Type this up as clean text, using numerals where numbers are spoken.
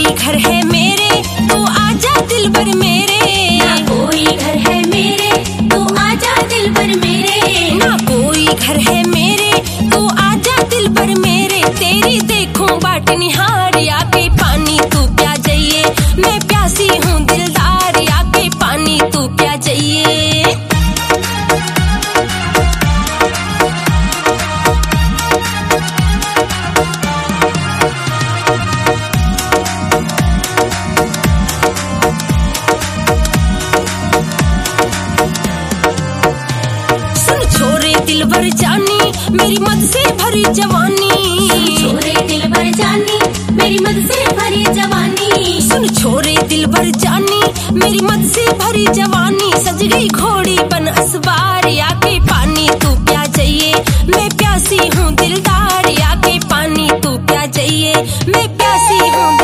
कोई घर है मेरे तो आजा दिलबर मेरे, ना कोई घर है मेरे तो आजा दिलबर मेरे, ना कोई घर है मेरे तो आजा दिलबर मेरे। तेरी देखूं बाट निहार आके पानी तू प्या जाइए, मैं प्यासी हूँ दिलदार आके पानी तू प्या जाइए। दिलबर जानी मेरी मद से भरी जवानी, छोरे दिलबर जानी मेरी मद से भरी जवानी, सुन छोरे दिलबर जानी मेरी मद से भरी जवानी। सज गई घोड़ी बन असवार आके पानी तू प्या जाइए, मैं प्यासी हूँ दिलदार आके पानी तू प्या जाइए, मैं प्यासी हूँ।